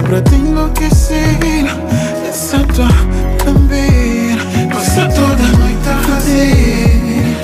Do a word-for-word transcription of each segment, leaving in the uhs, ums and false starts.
pra te enlouquecer. Essa tua lamber, passa toda a noite a fazer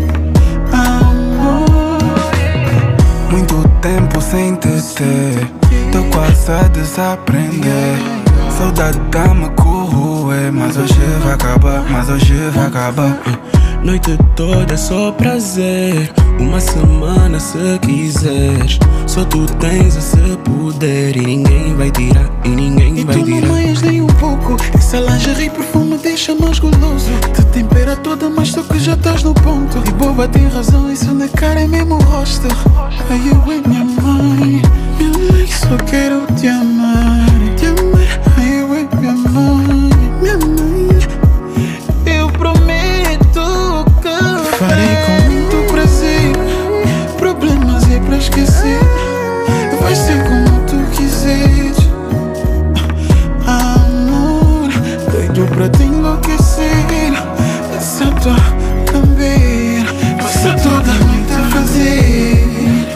amor. Muito tempo sem te ter, tô quase a desaprender. Saudade dá-me corroer, mas hoje vai acabar, mas hoje vai acabar. Noite toda é só prazer, uma semana se quiseres. Só tu tens esse poder e ninguém vai tirar, e ninguém E vai tu tirar. não meias nem um pouco, essa lingerie perfume deixa mais goloso. Te tempera toda, mas só que já estás no ponto. E boba tem razão, isso na cara é mesmo o rosto. Ai eu e minha mãe, minha mãe, só quero te amar, te amar. Ai eu e minha mãe, minha mãe, eu prometo que farei com muito prazer. Problemas é pra esquecer, vai ser como tu quiseres. Amor, doido pra te enlouquecer. Essa tua lamber, passa toda a noite a fazer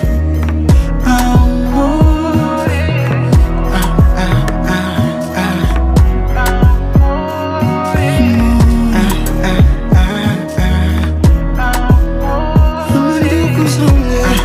amor. Ah, ah, ah, ah. Ah, ah, ah, ah. Mandei com os olhos.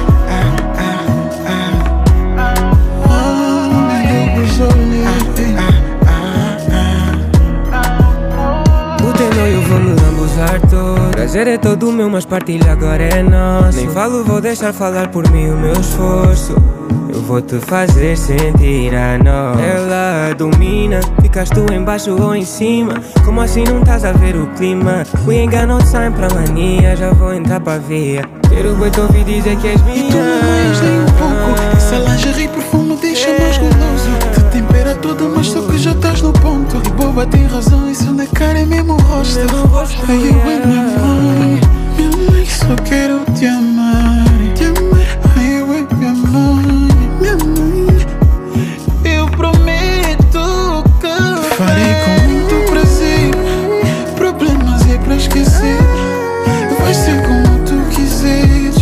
O teu eu vou me lambuzar todo. Prazer é todo meu, mas partilha agora é nosso. Nem falo, vou deixar falar por mim o meu esforço. Eu vou te fazer sentir a nós. Ela domina, ficas tu embaixo ou em cima. Como assim não estás a ver o clima? We ain't got no time pra mania, já vou entrar pra via. Quero bem te ouvir dizer que és minha. E tu não meias nem um pouco, essa lingerie perfume deixa mais goloso. Te tempera toda, mas só que já estás no ponto. E boba tem razão, isso na cara é mesmo o rosto. Ai eu e minha mãe, minha mãe, só quero te amar, te amar. Ai eu e minha mãe, minha mãe, eu prometo que farei com muito prazer. Problemas é pra esquecer, vai ser como tu quiseres.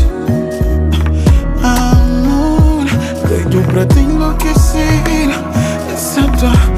Amor, doido pra te enlouquecer. Essa tua